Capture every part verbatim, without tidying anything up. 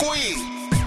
queen.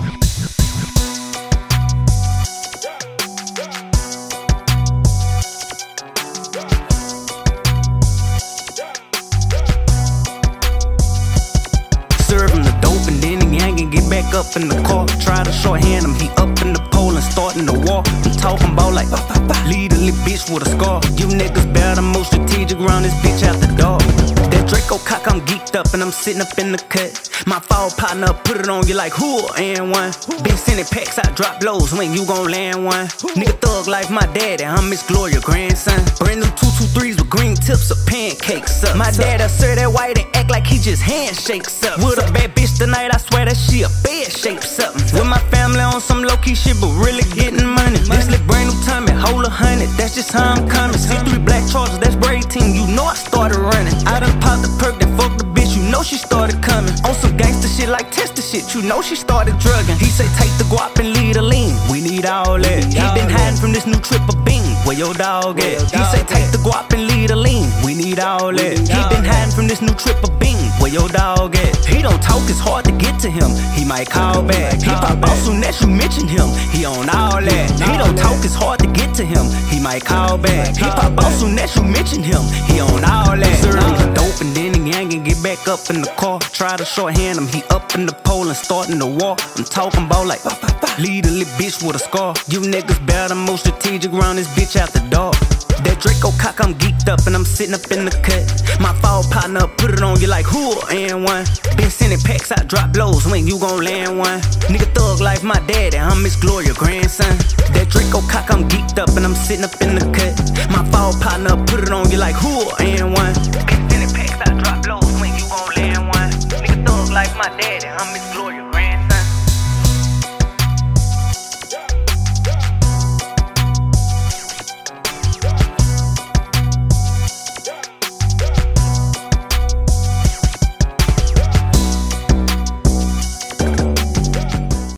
Serve him the dope and then he hang and get back up in the car. Try to shorthand him, he up in the pole and starting the war. I'm talking about like lead a little bitch with a scar. You niggas better, more strategic round this bitch out the door. That Draco cock, I'm geeked up and I'm sitting up in the cut. My fall partner put it on you like who and one. Been sending packs, I drop lows when you gon' land one. Nigga thug life, my daddy, I'm Miss Gloria grandson. Brand new two two threes with green tips of pancakes up. My dad'll serve that white and act like he just handshakes up. With a bad bitch tonight, I swear that she a bed shape something. With my family on some low key shit, but really getting money. This lick brand new time, hold a hundred, that's just how I'm coming. C three black chargers, that's Brady team, you know I started running. I done popped the perk, then fuck the bitch, you know she started coming. On some gangster shit like tester shit, you know she started drugging. He say take the guap and lead a lean, we need all that. He been hiding from this new trip of bean, where your dog at? He say take the guap and lead a lean, we need all that. He been hiding from this new trip of bean, where your dog at? He don't talk, it's hard to get to him, he might call back. He pop out soon as you mention him, he on all that. He don't talk, it's hard to get to him, he might call back. He pop out soon as you mention him, he on all that. Serve him dope and then he hang and get back up in the car. Try to shorthand him, he up in the pole and starting the war. I'm talking about like lead a little bitch with a scar. You niggas better, more strategic round this bitch out the door. That Draco cock, I'm geeked up and I'm sitting up in the cut. My fall partner put it on you like who and one. Been sending packs, I drop lows when you gon' land one. Nigga thug life, my daddy, I'm Miss Gloria grandson. That Draco cock, I'm geeked up and I'm sitting up in the cut. My fall partner put it on you like who and one. Been sending packs, I drop lows when you gon' land one. Nigga thug life, my daddy, I'm Miss Gloria.